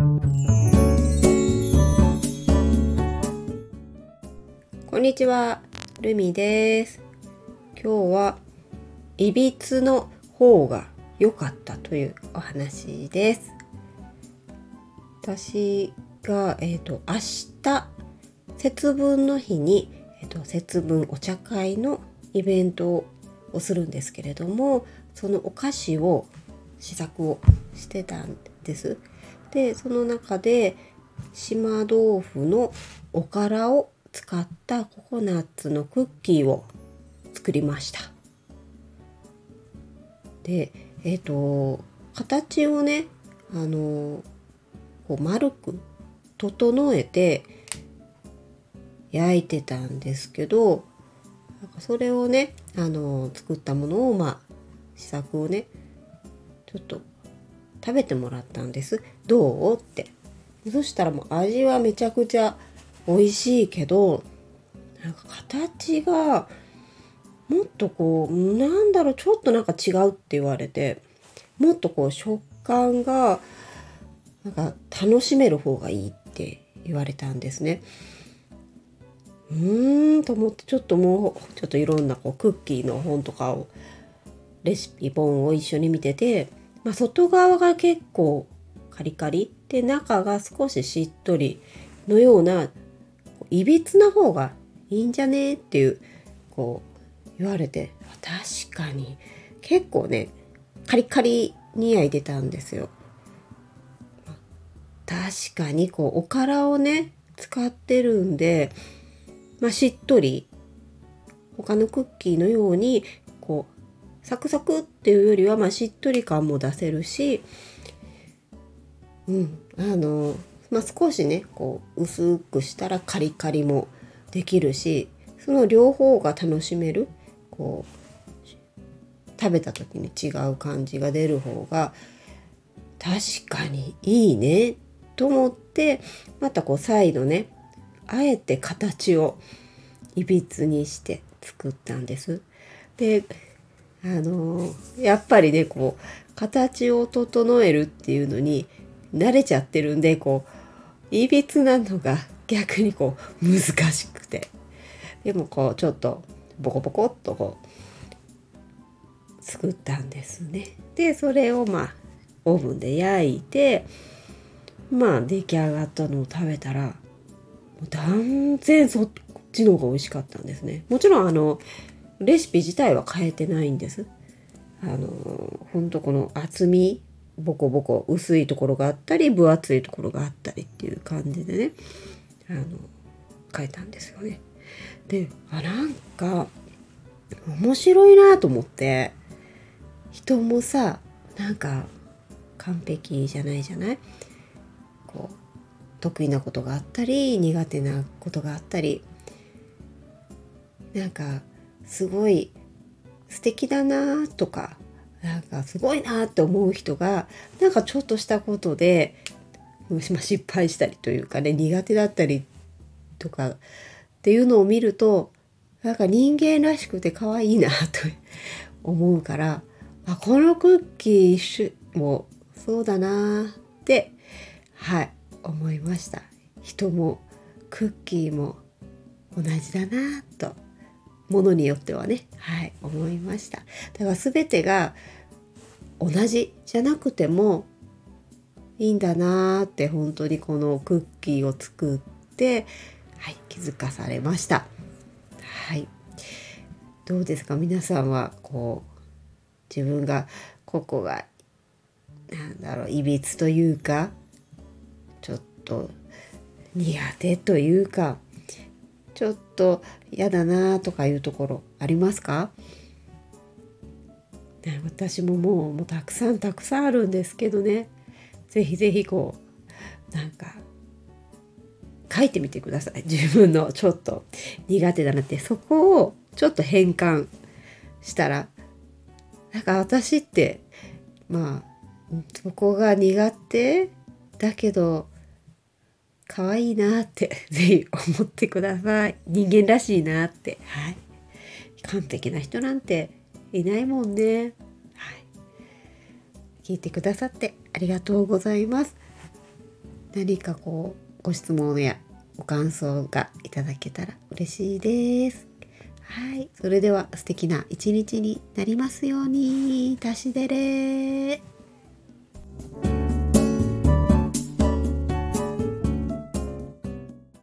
こんにちは、ルミです。今日はいびつの方が良かったというお話です。私が、明日節分の日に、節分お茶会のイベントをするんですけれども、そのお菓子を試作をしてたんです。で、その中で島豆腐のおからを使ったココナッツのクッキーを作りました。で、形をね、こう丸く整えて焼いてたんですけど、それをね、作ったものを試作をね、ちょっと食べてもらったんです。どうって。そしたらもう味はめちゃくちゃ美味しいけど、形がもっとこうちょっと違うって言われて、もっとこう食感が楽しめる方がいいって言われたんですね。と思って、ちょっといろんなクッキーの本とかをレシピ本を一緒に見てて、外側が結構カリカリで中が少ししっとりのようないびつな方がいいんじゃねっていう言われて、確かに結構ねカリカリに焼いてたんですよ。確かにおからをね使ってるんで、しっとり他のクッキーのようにサクサクっていうよりはしっとり感も出せるし、少しね薄くしたらカリカリもできるし、その両方が楽しめる、食べた時に違う感じが出る方が確かにいいねと思って、また再度ねあえて形をいびつにして作ったんです。でやっぱりね形を整えるっていうのに慣れちゃってるんで、いびつなのが逆に難しくて、でもちょっとボコボコっと作ったんですね。でそれをオーブンで焼いて出来上がったのを食べたら断然そっちの方が美味しかったんですね。もちろんレシピ自体は変えてないんです。ほんとこの厚みボコボコ薄いところがあったり分厚いところがあったりっていう感じでね変えたんですよね。で面白いなと思って、人もさ完璧じゃないじゃない。得意なことがあったり苦手なことがあったり、すごい素敵だなとかすごいなって思う人がちょっとしたことで失敗したりというかね、苦手だったりとかっていうのを見ると人間らしくて可愛いなと思うから、このクッキーもそうだなって思いました。人もクッキーも同じだなとものによってはね思いました。だから全てが同じじゃなくてもいいんだなって本当にこのクッキーを作って気づかされました。どうですか皆さんは自分がここがいびつというかちょっと苦手というかちょっと嫌だなとかいうところありますか？私ももうたくさんあるんですけどね、ぜひぜひ書いてみてください。自分のちょっと苦手だなって、そこをちょっと変換したら私ってそこが苦手だけど可愛いなってぜひ思ってください。人間らしいなって完璧な人なんていないもんね。聞いてくださってありがとうございます。 何かご質問やご感想がいただけたら嬉しいです。はい、それでは素敵な一日になりますように。タシデレ。